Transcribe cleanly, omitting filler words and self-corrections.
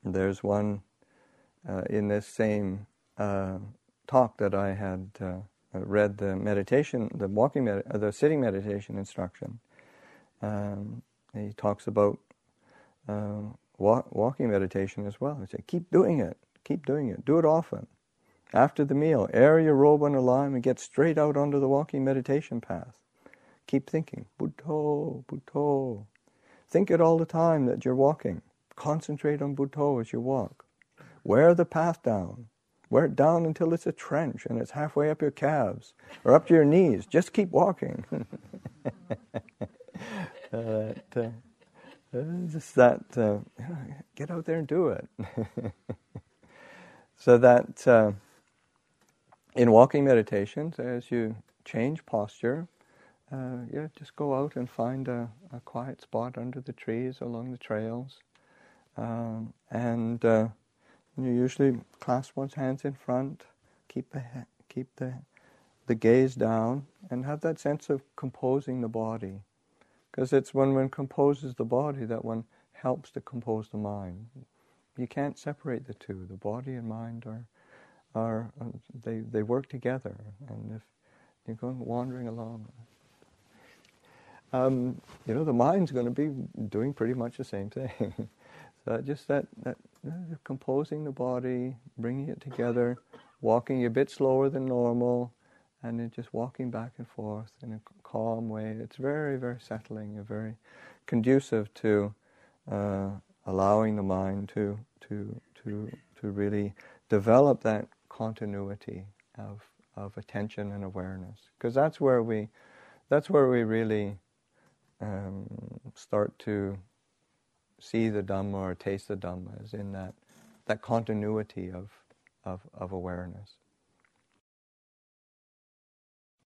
There's one in this same talk that I had read the meditation, the sitting meditation instruction. He talks about walking meditation as well. He said, keep doing it, do it often. After the meal, air your robe on a lime and get straight out onto the walking meditation path. Keep thinking, Buddho, Buddho. Think it all the time that you're walking. Concentrate on Buddho as you walk. Wear the path down. Wear it down until it's a trench and it's halfway up your calves or up to your knees. Just keep walking. Just that, get out there and do it. So that in walking meditations, as you change posture, just go out and find a quiet spot under the trees, along the trails, and you usually clasp one's hands in front, keep the gaze down, and have that sense of composing the body. Because it's when one composes the body that one helps to compose the mind. You can't separate the two. The body and mind they work together. And if you're going wandering along, the mind's going to be doing pretty much the same thing. So just that composing the body, bringing it together, walking a bit slower than normal, and then just walking back and forth in a calm way. It's very, very settling, and very conducive to allowing the mind to really develop that continuity of attention and awareness. Because that's where we really start to see the Dhamma or taste the Dhamma, is in that continuity of awareness.